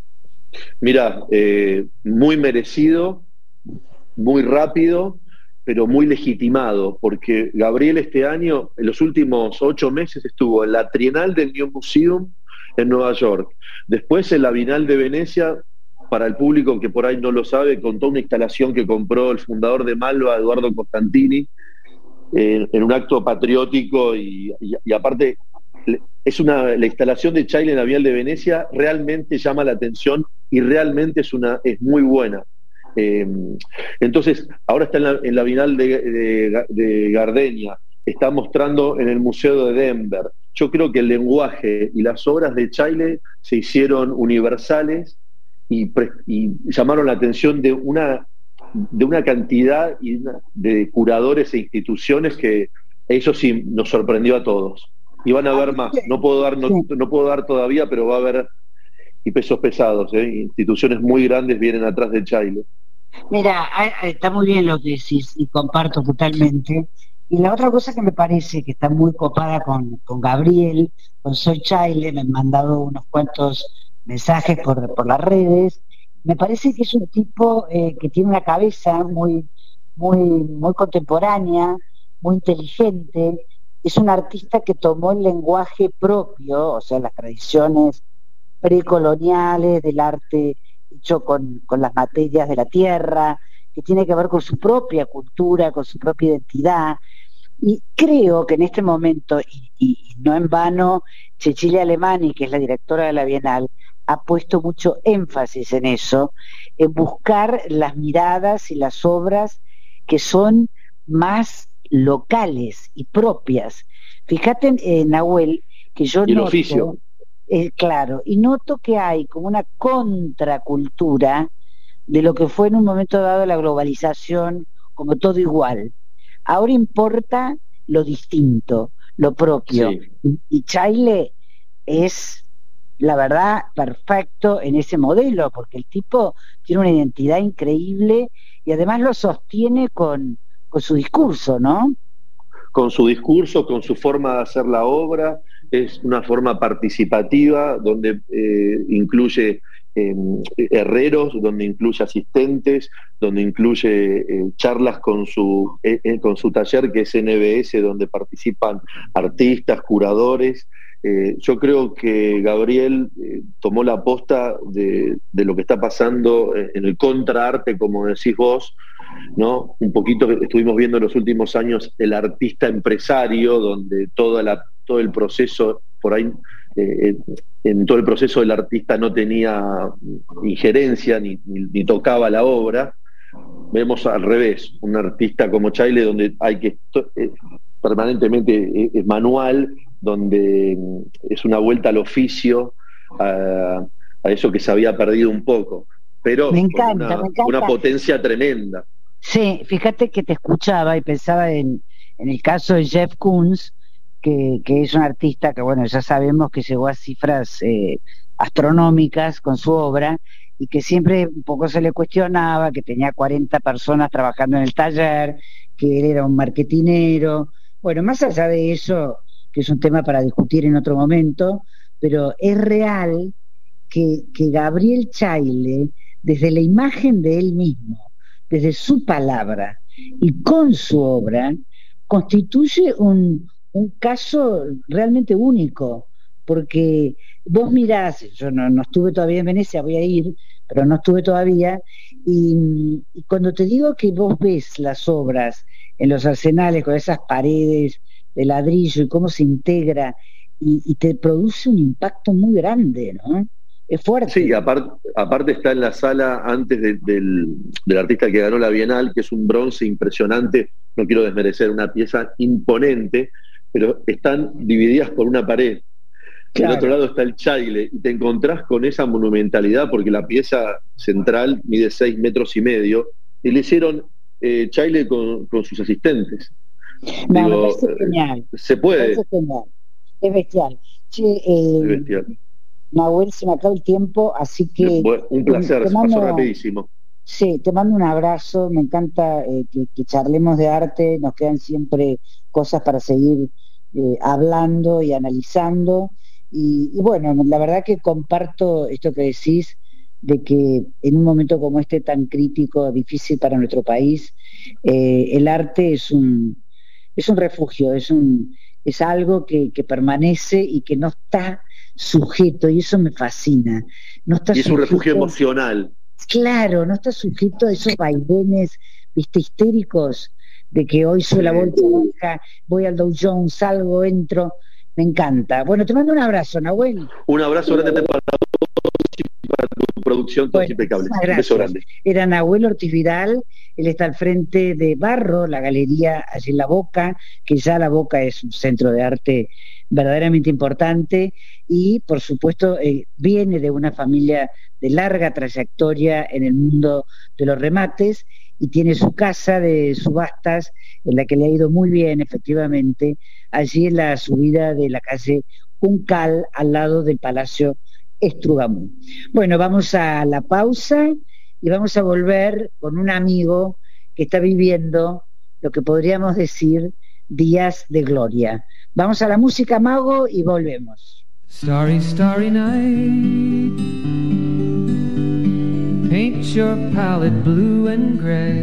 Mira, muy merecido, muy rápido, pero muy legitimado, porque Gabriel este año, en los últimos 8 meses, estuvo en la Trienal del New Museum en Nueva York, después en la Bienal de Venecia. Para el público que por ahí no lo sabe, contó una instalación que compró el fundador de Malva, Eduardo Costantini, en un acto patriótico y aparte la instalación de Chailey en la Bienal de Venecia realmente llama la atención y realmente es muy buena. Entonces, ahora está en la Bienal de Gardenia, está mostrando en el Museo de Denver. Yo creo que el lenguaje y las obras de Chailey se hicieron universales y llamaron la atención de una cantidad de curadores e instituciones que eso sí nos sorprendió a todos. Y van a haber más. No puedo dar todavía, pero va a haber y pesos pesados. Instituciones muy grandes vienen atrás de Chailey. Mira, está muy bien lo que decís y comparto totalmente. Y la otra cosa que me parece que está muy copada con Gabriel, con Soy Chailey, me han mandado unos cuantos mensajes por las redes. Me parece que es un tipo que tiene una cabeza muy contemporánea, muy inteligente. Es un artista que tomó el lenguaje propio, o sea, las tradiciones precoloniales, del arte hecho con las materias de la tierra, que tiene que ver con su propia cultura, con su propia identidad. Y creo que en este momento, y no en vano, Cecilia Alemani, que es la directora de la Bienal, ha puesto mucho énfasis en eso, en buscar las miradas y las obras que son más locales y propias. Fíjate, Nahuel, que yo y el noto, oficio. claro, y noto que hay como una contracultura de lo que fue en un momento dado la globalización, como todo igual. Ahora importa lo distinto, lo propio. Sí. Y Chaile es, la verdad, perfecto en ese modelo, porque el tipo tiene una identidad increíble y además lo sostiene con su discurso, ¿no? Con su discurso, con su forma de hacer la obra, es una forma participativa donde incluye herreros, donde incluye asistentes, donde incluye charlas con su taller que es NBS, donde participan artistas, curadores. Yo creo que Gabriel tomó la posta de lo que está pasando en el contraarte, como decís vos, ¿no? Un poquito estuvimos viendo en los últimos años el artista empresario, donde todo el proceso, por ahí, en todo el proceso el artista no tenía injerencia ni tocaba la obra. Vemos al revés, un artista como Chaile, donde hay que permanentemente es manual, donde es una vuelta al oficio, a eso que se había perdido un poco, pero me encanta, con una potencia tremenda. Sí, fíjate que te escuchaba y pensaba en el caso de Jeff Koons, que es un artista que, bueno, ya sabemos que llegó a cifras astronómicas con su obra, y que siempre un poco se le cuestionaba, que tenía 40 personas trabajando en el taller, que él era un marketinero. Bueno, más allá de eso, que es un tema para discutir en otro momento, pero es real que Gabriel Chaile, desde la imagen de él mismo, desde su palabra y con su obra, constituye un caso realmente único, porque vos mirás, yo no estuve todavía en Venecia, voy a ir, pero no estuve todavía, y cuando te digo que vos ves las obras en los arsenales con esas paredes de ladrillo y cómo se integra, y te produce un impacto muy grande, ¿no? Es fuerte. Sí, aparte está en la sala antes del artista que ganó la Bienal, que es un bronce impresionante, no quiero desmerecer, una pieza imponente, pero están divididas por una pared. Claro. Del otro lado está el Chaile, y te encontrás con esa monumentalidad, porque la pieza central mide 6 metros y medio, y le hicieron Chaile con sus asistentes. No, me parece genial. Se puede. Es bestial. Che, es bestial. Nahuel, se me acaba el tiempo, así que... Un placer, se pasó rapidísimo. Sí, te mando un abrazo, me encanta que charlemos de arte, nos quedan siempre cosas para seguir hablando y analizando, y bueno, la verdad que comparto esto que decís, de que en un momento como este tan crítico, difícil para nuestro país, el arte es un refugio, es algo que permanece y que no está sujeto, y eso me fascina. No está y es un refugio emocional. Claro, no está sujeto a esos vaivenes, viste, histéricos, de que hoy sube la bolsa baja, voy al Dow Jones, salgo, entro. Me encanta. Bueno, te mando un abrazo, Nahuel. Un abrazo grande para todos y para tu producción, todo impecable. Un beso grande. Era Nahuel Ortiz Vidal, él está al frente de Barro, la galería allí en La Boca, que ya La Boca es un centro de arte verdaderamente importante, y por supuesto viene de una familia de larga trayectoria en el mundo de los remates, y tiene su casa de subastas en la que le ha ido muy bien, efectivamente, allí en la subida de la calle Juncal, al lado del Palacio Estrugamún. Bueno, vamos a la pausa y vamos a volver con un amigo que está viviendo lo que podríamos decir días de gloria. Vamos a la música, Mago, y volvemos. Starry, starry night, paint your palette blue and gray,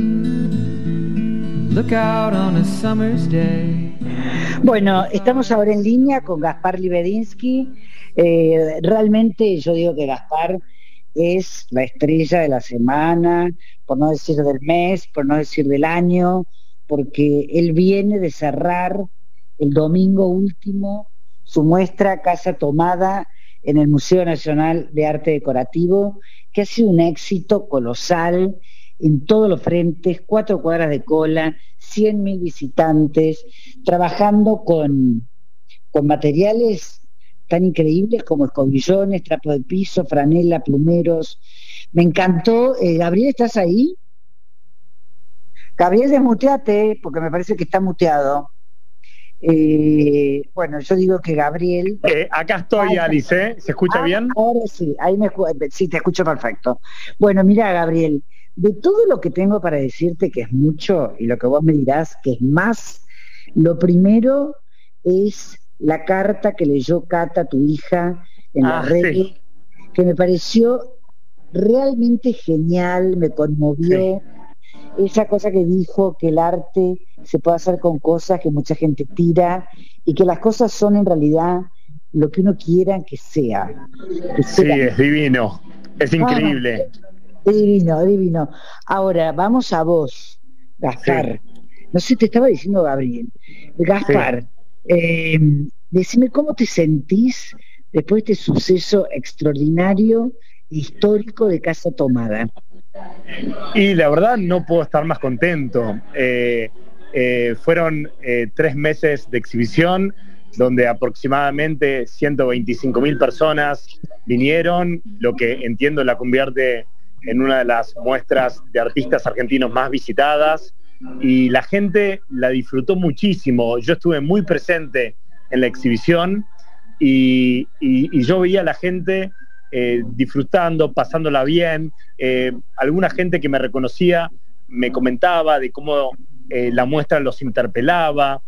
look out on a summer's day. Bueno, estamos ahora en línea con Gaspar Libedinsky, Realmente yo digo que Gaspar es la estrella de la semana, por no decir del mes, por no decir del año, porque él viene de cerrar el domingo último su muestra Casa Tomada en el Museo Nacional de Arte Decorativo, que ha sido un éxito colosal en todos los frentes, 4 cuadras de cola, 100.000 visitantes, trabajando con materiales tan increíbles como escobillones, trapo de piso, franela, plumeros. Me encantó. Gabriel, ¿estás ahí? Gabriel, desmuteate, porque me parece que está muteado. Bueno, yo digo que Gabriel... acá estoy, Alice, ¿se escucha bien? Ahora sí, sí, te escucho perfecto. Bueno, mira, Gabriel, de todo lo que tengo para decirte, que es mucho, y lo que vos me dirás que es más, lo primero es la carta que leyó Cata, tu hija, en la red, sí, que me pareció realmente genial, me conmovió. Sí. Esa cosa que dijo, que el arte se puede hacer con cosas que mucha gente tira, y que las cosas son en realidad lo que uno quiera que sea. Sí, es divino, es increíble. Divino. Ahora, vamos a vos, Gaspar. Sí. No sé, te estaba diciendo Gabriel. Gaspar, sí. Decime cómo te sentís después de este suceso extraordinario, histórico de Casa Tomada. Y la verdad no puedo estar más contento. Fueron 3 meses de exhibición donde aproximadamente 125.000 personas vinieron, lo que entiendo la convierte en una de las muestras de artistas argentinos más visitadas, y la gente la disfrutó muchísimo. Yo estuve muy presente en la exhibición y yo veía a la gente disfrutando, pasándola bien. Alguna gente que me reconocía me comentaba de cómo la muestra los interpelaba,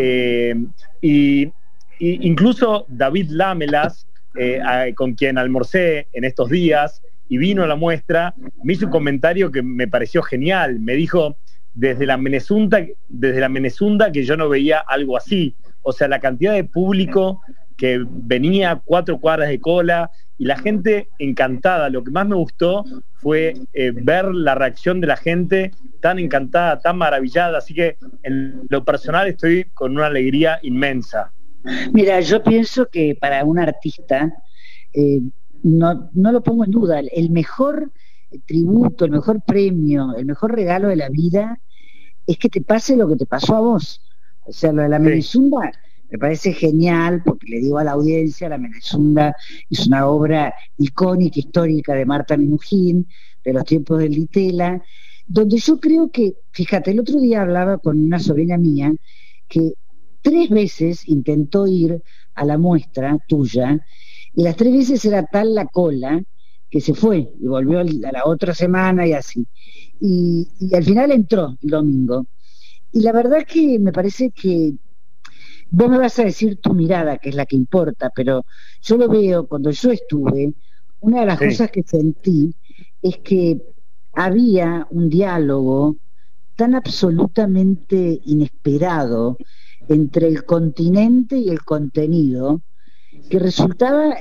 y incluso David Lamelas, con quien almorcé en estos días y vino a la muestra, me hizo un comentario que me pareció genial. Me dijo, desde la Menezunda que yo no veía algo así. O sea, la cantidad de público que venía, 4 cuadras de cola, y la gente encantada. Lo que más me gustó fue ver la reacción de la gente tan encantada, tan maravillada. Así que en lo personal estoy con una alegría inmensa. Mira, yo pienso que para un artista, no lo pongo en duda, el mejor tributo, el mejor premio, el mejor regalo de la vida es que te pase lo que te pasó a vos. O sea, lo de la Menezunda me parece genial, porque le digo a la audiencia, la Menezunda es una obra icónica, histórica de Marta Minujín, de los tiempos del Ditela, donde yo creo que, fíjate, el otro día hablaba con una sobrina mía que 3 veces intentó ir a la muestra tuya, y las 3 veces era tal la cola que se fue y volvió a la otra semana y así. Y al final entró el domingo. Y la verdad que me parece que vos me vas a decir tu mirada, que es la que importa, pero yo lo veo, cuando yo estuve, una de las cosas que sentí es que había un diálogo tan absolutamente inesperado entre el continente y el contenido, que resultaba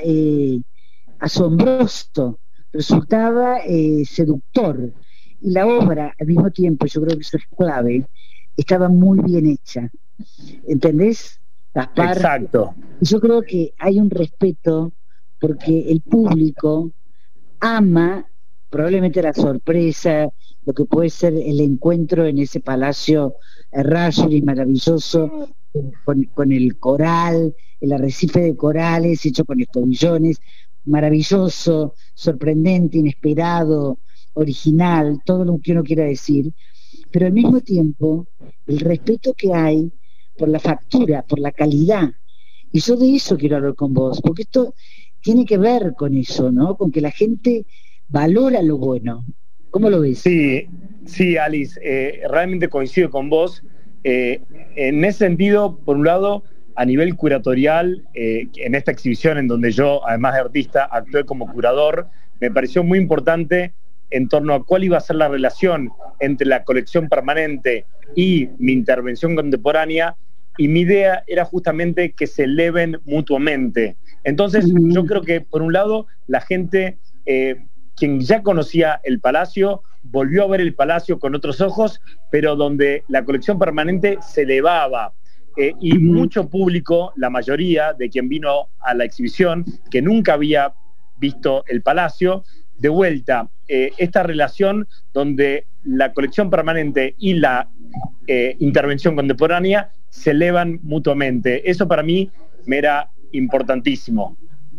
asombroso, resultaba seductor, y la obra al mismo tiempo, yo creo que eso es clave, estaba muy bien hecha. ¿Entendés, Gaspar? Exacto. Yo creo que hay un respeto, porque el público ama probablemente la sorpresa, lo que puede ser el encuentro en ese palacio Errázuriz maravilloso, con el coral, el arrecife de corales hecho con escobillones, maravilloso, sorprendente, inesperado, original, todo lo que uno quiera decir, pero al mismo tiempo el respeto que hay por la factura, por la calidad. Y yo de eso quiero hablar con vos, porque esto tiene que ver con eso, ¿no? Con que la gente valora lo bueno. ¿Cómo lo ves? Sí, Alice, realmente coincido con vos. En ese sentido, por un lado, a nivel curatorial, en esta exhibición en donde yo, además de artista, actué como curador, me pareció muy importante en torno a cuál iba a ser la relación entre la colección permanente y mi intervención contemporánea, y mi idea era justamente que se eleven mutuamente, Entonces, yo creo que, por un lado, la gente, quien ya conocía el Palacio, volvió a ver el Palacio con otros ojos, pero donde la colección permanente se elevaba. Y mucho público, la mayoría de quien vino a la exhibición, que nunca había visto el Palacio, de vuelta, esta relación donde la colección permanente y la intervención contemporánea se elevan mutuamente. Eso para mí me era importantísimo.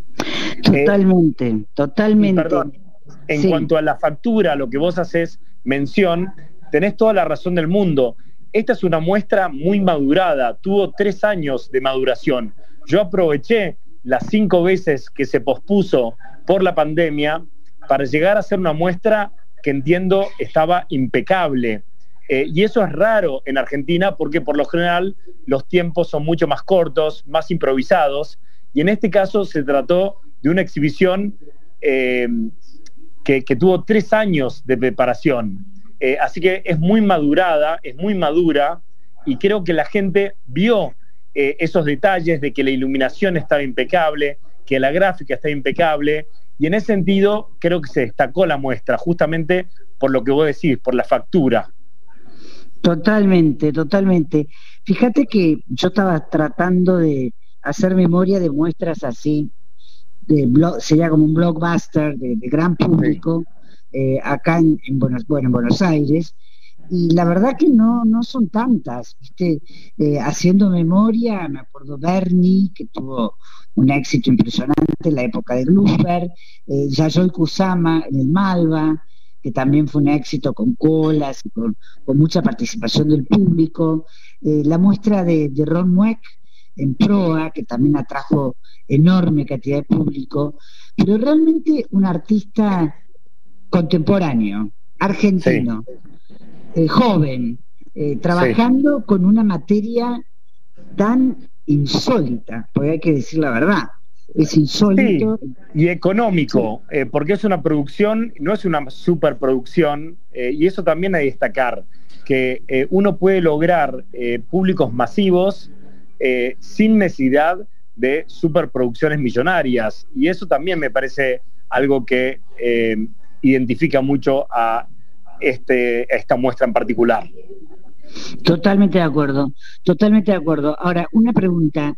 Totalmente. Perdón, en cuanto a la factura, lo que vos haces mención, tenés toda la razón del mundo. Esta es una muestra muy madurada, tuvo 3 años de maduración. Yo aproveché las 5 veces que se pospuso por la pandemia para llegar a ser una muestra que entiendo estaba impecable. Y eso es raro en Argentina porque por lo general los tiempos son mucho más cortos, más improvisados, y en este caso se trató de una exhibición que tuvo 3 años de preparación. Así que es muy madurada, es muy madura, y creo que la gente vio esos detalles de que la iluminación estaba impecable, que la gráfica está impecable, y en ese sentido creo que se destacó la muestra, justamente por lo que vos decís, por la factura. Totalmente. Fíjate que yo estaba tratando de hacer memoria de muestras así, sería como un blockbuster de gran público, acá en Buenos Aires, y la verdad que no son tantas, ¿viste? Haciendo memoria, me acuerdo Bernie, que tuvo un éxito impresionante en la época de Gluper, Yayoi Kusama en el Malva, que también fue un éxito con colas y con mucha participación del público, la muestra de Ron Mueck en Proa, que también atrajo enorme cantidad de público, pero realmente un artista contemporáneo, argentino, joven, trabajando con una materia tan insólita, porque hay que decir la verdad, es insólito. Sí, y económico, porque es una producción, no es una superproducción, y eso también hay que destacar, que uno puede lograr públicos masivos sin necesidad de superproducciones millonarias, y eso también me parece algo que identifica mucho a esta muestra en particular. Totalmente de acuerdo. Ahora, una pregunta.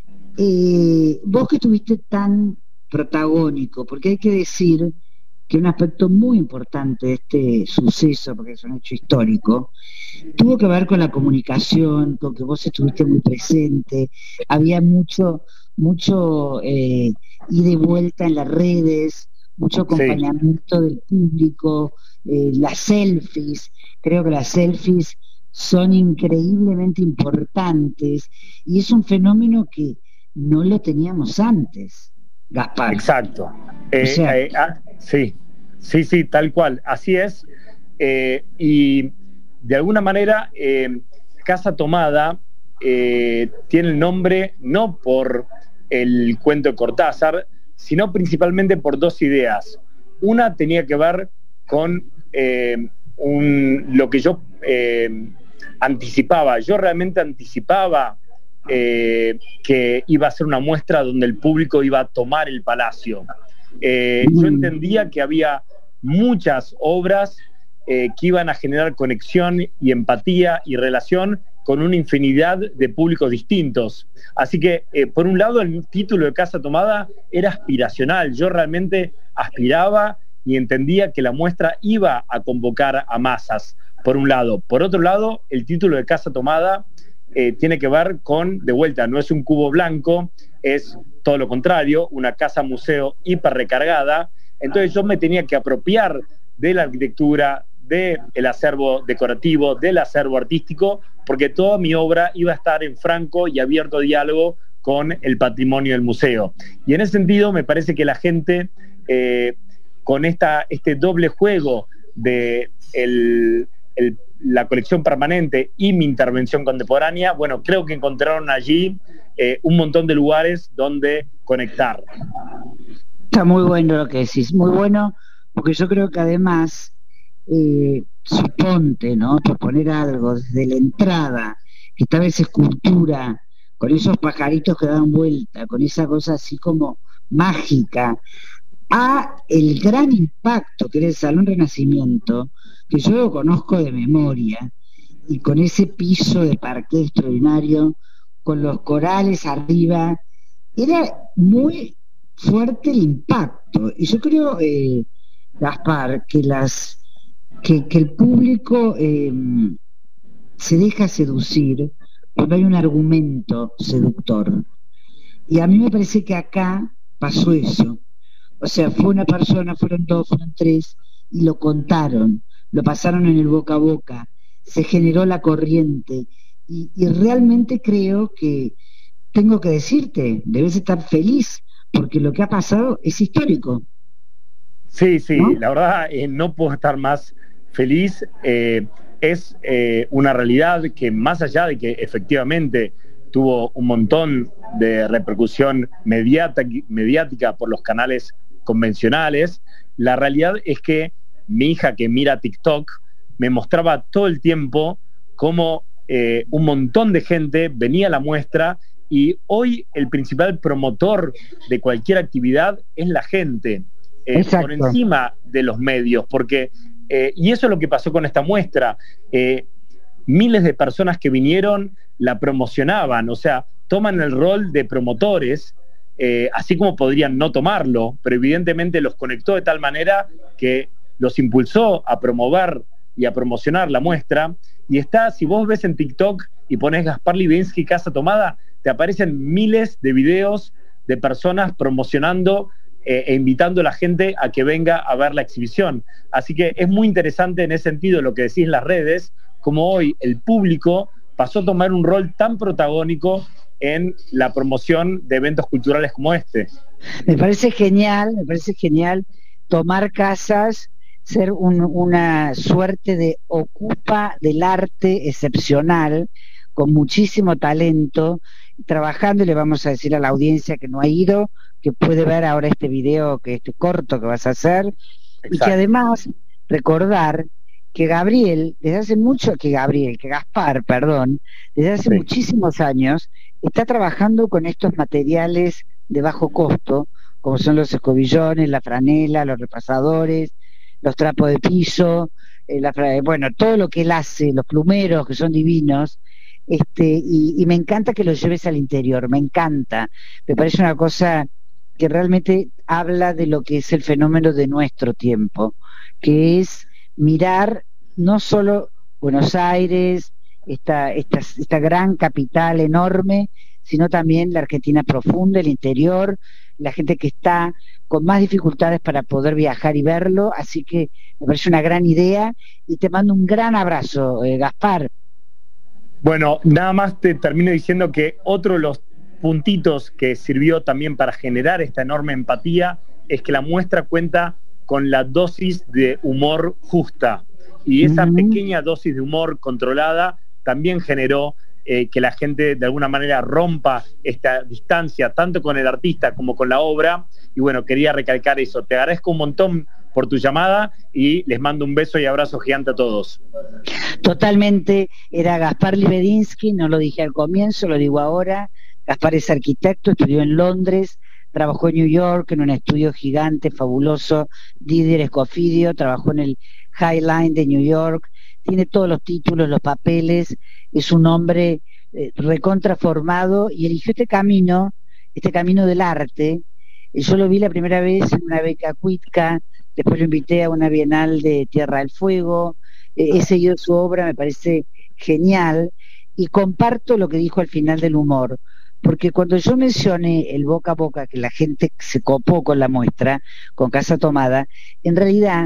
Vos que estuviste tan protagónico, porque hay que decir que un aspecto muy importante de este suceso, porque es un hecho histórico, tuvo que ver con la comunicación, con que vos estuviste muy presente, había mucho ida y vuelta en las redes, mucho acompañamiento del público, las selfies, creo que las selfies son increíblemente importantes y es un fenómeno que no lo teníamos antes, Gaspar. Exacto. Sí, tal cual, así es. Y de alguna manera, Casa Tomada tiene el nombre no por el cuento de Cortázar, sino principalmente por 2 ideas. Una tenía que ver con lo que yo anticipaba. Yo realmente anticipaba que iba a ser una muestra donde el público iba a tomar el Palacio. Yo entendía que había muchas obras que iban a generar conexión y empatía y relación con una infinidad de públicos distintos. Así que, por un lado, el título de Casa Tomada era aspiracional. Yo realmente aspiraba y entendía que la muestra iba a convocar a masas, por un lado. Por otro lado, el título de Casa Tomada tiene que ver con, de vuelta, no es un cubo blanco, es todo lo contrario, una casa museo hiper recargada. Entonces yo me tenía que apropiar de la arquitectura, del acervo decorativo, del acervo artístico, porque toda mi obra iba a estar en franco y abierto diálogo con el patrimonio del museo. Y en ese sentido me parece que la gente, con este doble juego de la colección permanente y mi intervención contemporánea, bueno, creo que encontraron allí un montón de lugares donde conectar. Está muy bueno lo que decís, muy bueno, porque yo creo que además, suponte, ¿no?, por poner algo desde la entrada, que tal vez es cultura con esos pajaritos que dan vuelta, con esa cosa así como mágica, a el gran impacto que era el Salón Renacimiento, que yo lo conozco de memoria, y con ese piso de parqué extraordinario, con los corales arriba, era muy fuerte el impacto. Y yo creo, Gaspar, que el público se deja seducir cuando hay un argumento seductor. Y a mí me parece que acá pasó eso. O sea, fue una persona, fueron dos, fueron tres, y lo contaron, lo pasaron en el boca a boca, se generó la corriente, y realmente creo que, tengo que decirte, debes estar feliz, porque lo que ha pasado es histórico. Sí, ¿no? La verdad no puedo estar más feliz. Es una realidad que, más allá de que efectivamente tuvo un montón de repercusión mediática por los canales convencionales, la realidad es que mi hija, que mira TikTok, me mostraba todo el tiempo cómo un montón de gente venía a la muestra, y hoy el principal promotor de cualquier actividad es la gente, por encima de los medios, porque y eso es lo que pasó con esta muestra. Miles de personas que vinieron la promocionaban, o sea, toman el rol de promotores, así como podrían no tomarlo, pero evidentemente los conectó de tal manera que los impulsó a promover y a promocionar la muestra. Y está, si vos ves en TikTok y pones Gaspar Libinsky Casa Tomada, te aparecen miles de videos de personas promocionando e invitando a la gente a que venga a ver la exhibición. Así que es muy interesante en ese sentido lo que decís en las redes, como hoy el público pasó a tomar un rol tan protagónico en la promoción de eventos culturales como este. Me parece genial tomar casas, ser una suerte de ocupa del arte excepcional, con muchísimo talento, trabajando, y le vamos a decir a la audiencia que no ha ido, que puede ver ahora este video, este corto que vas a hacer. Exacto. Y que además recordar que Gaspar, desde hace muchísimos años está trabajando con estos materiales de bajo costo, como son los escobillones, la franela, los repasadores, los trapos de piso, todo lo que él hace, los plumeros que son divinos, y me encanta que los lleves al interior, me parece una cosa que realmente habla de lo que es el fenómeno de nuestro tiempo, que es mirar no solo Buenos Aires, esta gran capital enorme, sino también la Argentina profunda, el interior, la gente que está con más dificultades para poder viajar y verlo. Así que me parece una gran idea y te mando un gran abrazo, Gaspar. Bueno, nada más te termino diciendo que otro de los puntitos que sirvió también para generar esta enorme empatía es que la muestra cuenta con la dosis de humor justa, y esa pequeña dosis de humor controlada también generó que la gente de alguna manera rompa esta distancia tanto con el artista como con la obra. Y bueno, quería recalcar eso. Te agradezco un montón por tu llamada y les mando un beso y abrazo gigante a todos. Totalmente, era Gaspar Libinsky, no lo dije al comienzo, lo digo ahora. Gaspar es arquitecto, estudió en Londres, trabajó en New York en un estudio gigante, fabuloso, Didier Escofidio, trabajó en el High Line de New York, tiene todos los títulos, los papeles, es un hombre recontraformado, y eligió este camino del arte. Yo lo vi la primera vez en una beca Cuitca, después lo invité a una bienal de Tierra del Fuego, he seguido su obra, me parece genial, y comparto lo que dijo al final del humor, porque cuando yo mencioné el boca a boca, que la gente se copó con la muestra, con Casa Tomada, en realidad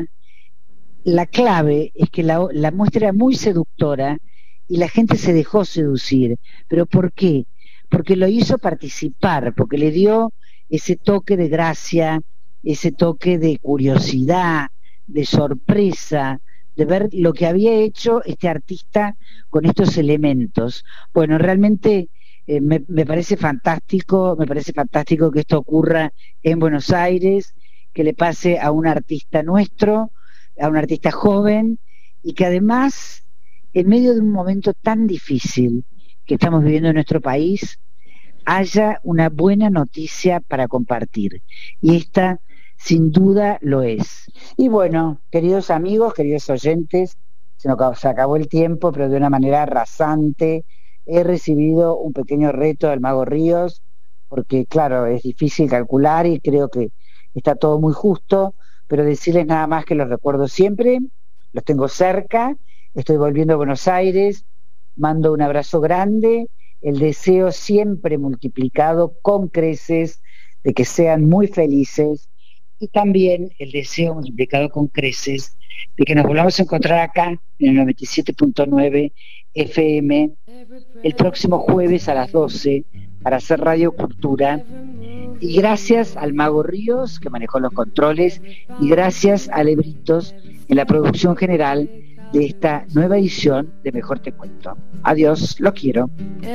la clave es que la muestra era muy seductora y la gente se dejó seducir. ¿Pero por qué? Porque lo hizo participar, porque le dio ese toque de gracia, ese toque de curiosidad, de sorpresa, de ver lo que había hecho este artista con estos elementos. Bueno, realmente me parece fantástico que esto ocurra en Buenos Aires, que le pase a un artista nuestro, a un artista joven, y que además, en medio de un momento tan difícil que estamos viviendo en nuestro país, haya una buena noticia para compartir. Y esta, sin duda, lo es. Y bueno, queridos amigos, queridos oyentes, se acabó el tiempo, pero de una manera rasante. He recibido un pequeño reto del Mago Ríos, porque claro, es difícil calcular y creo que está todo muy justo, pero decirles nada más que los recuerdo siempre, los tengo cerca, estoy volviendo a Buenos Aires, mando un abrazo grande, el deseo siempre multiplicado con creces de que sean muy felices, y también el deseo multiplicado con creces de que nos volvamos a encontrar acá en el 97.9 FM el próximo jueves a las 12 para hacer Radio Cultura. Y gracias al Mago Ríos, que manejó los controles, y gracias a Lebritos en la producción general de esta nueva edición de Mejor Te Cuento. Adiós, los quiero.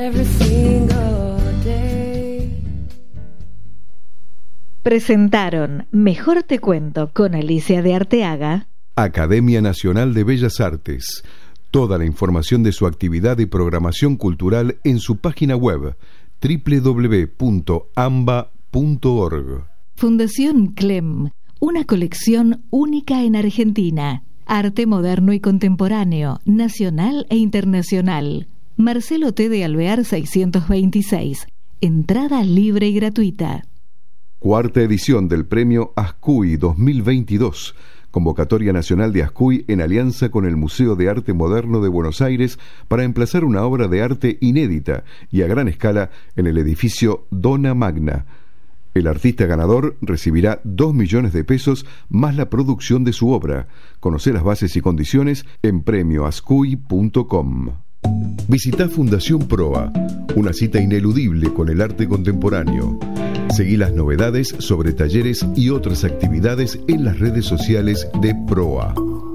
Presentaron Mejor Te Cuento con Alicia de Arteaga. Academia Nacional de Bellas Artes. Toda la información de su actividad y programación cultural en su página web www.amba.org. Fundación Clem, una colección única en Argentina. Arte moderno y contemporáneo, nacional e internacional. Marcelo T. de Alvear 626. Entrada libre y gratuita. Cuarta edición del Premio Ascuy 2022. Convocatoria Nacional de Ascuy en alianza con el Museo de Arte Moderno de Buenos Aires para emplazar una obra de arte inédita y a gran escala en el edificio Dona Magna. El artista ganador recibirá 2 millones de pesos más la producción de su obra. Conoce las bases y condiciones en premioascuy.com. Visita Fundación Proa, una cita ineludible con el arte contemporáneo. Seguí las novedades sobre talleres y otras actividades en las redes sociales de Proa.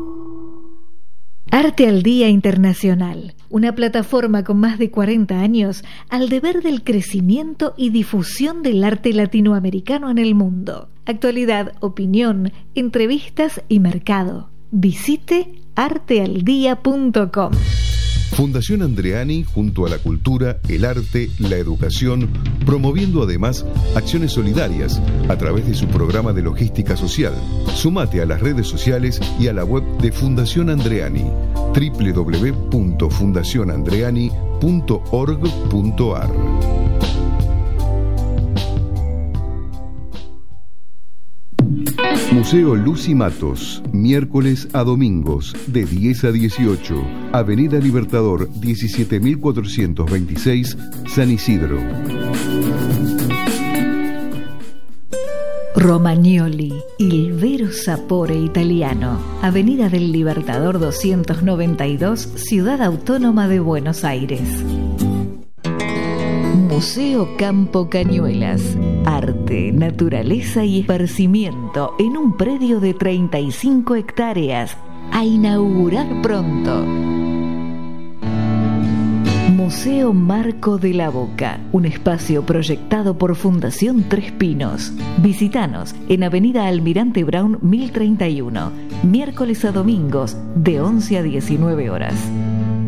Arte al Día Internacional, una plataforma con más de 40 años al deber del crecimiento y difusión del arte latinoamericano en el mundo. Actualidad, opinión, entrevistas y mercado. Visite artealdía.com. Fundación Andreani, junto a la cultura, el arte, la educación, promoviendo además acciones solidarias a través de su programa de logística social. Sumate a las redes sociales y a la web de Fundación Andreani, www.fundacionandreani.org.ar. Museo Lucy Matos, miércoles a domingos, de 10 a 18, Avenida Libertador 17426, San Isidro. Romagnoli, il vero sapore italiano, Avenida del Libertador 292, Ciudad Autónoma de Buenos Aires. Museo Campo Cañuelas, arte, naturaleza y esparcimiento en un predio de 35 hectáreas, a inaugurar pronto. Museo Marco de la Boca, un espacio proyectado por Fundación Tres Pinos. Visítanos en Avenida Almirante Brown 1031, miércoles a domingos de 11 a 19 horas.